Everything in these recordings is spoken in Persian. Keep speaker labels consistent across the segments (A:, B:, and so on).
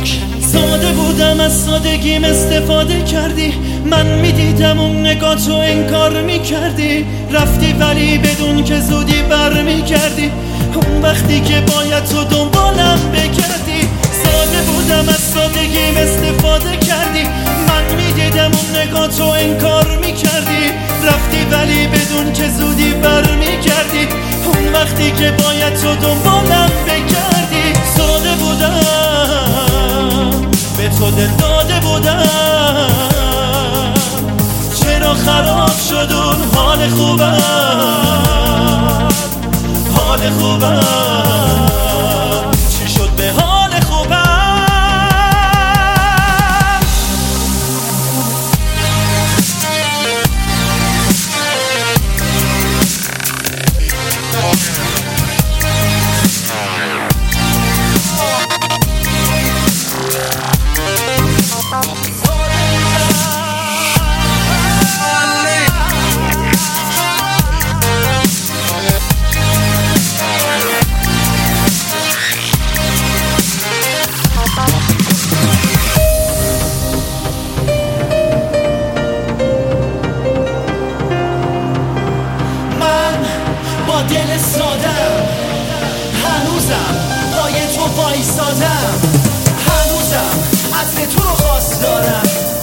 A: ساده بودم از سادگیم استفاده کردی، من میدیدم اون نگاه تو انکار میکردی، رفتی ولی بدون که زودی برمیگردی، اون وقتی که باید تو دنبالم بگردی. ساده بودم از سادگیم استفاده کردی، من میدیدم اون نگاه تو انکار میکردی، رفتی ولی بدون که زودی برمیگردی، اون وقتی که باید تو دنبالم بگردی. ساده بودم به تو دل داده بودم، چرا خراب شد اون حال خوبم؟ حال خوبم چی شد به حال خوبم؟ دل سادم هنوزم پای تو وایسادم، هنوزم عطر تو رو خواست دارم،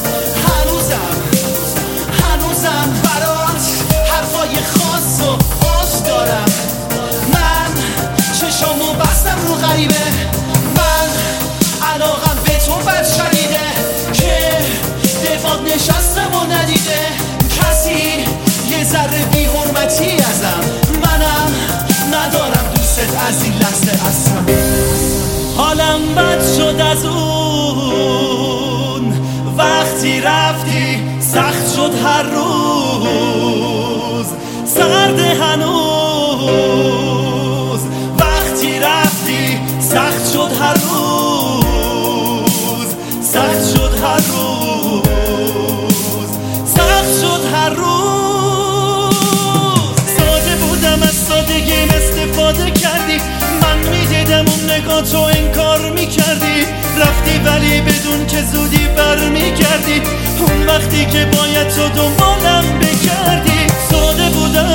A: هنوزم برات حرفای خاص و آش دارم. من چشامو بستم رو غریبه، من علاقم به تو بد شدیده که دفاع نشستم و ندیده کسی یه ذره بی حرمتی ازم، منم ندارم دوست از این لحظه اصلا. حالم بد شد از اون وقتی رفتی، سخت شد هر روز، سرد هنوز وقتی رفتی، سخت شد هر روز، سخت شد هر روز، سخت شد هر روز. ساده بودم از سادگیم استفاده کردی، من میدیدم اون نگاه تو انکار میکردی، رفتی ولی بدون که زودی برمیگردی، اون وقتی که باید تو دنبالم بگردی. ساده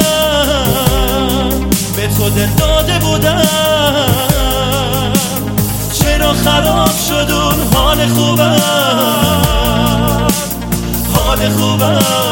A: بودم به تو دل داده بودم، چرا خراب شد اون حال خوبم؟ حال خوبم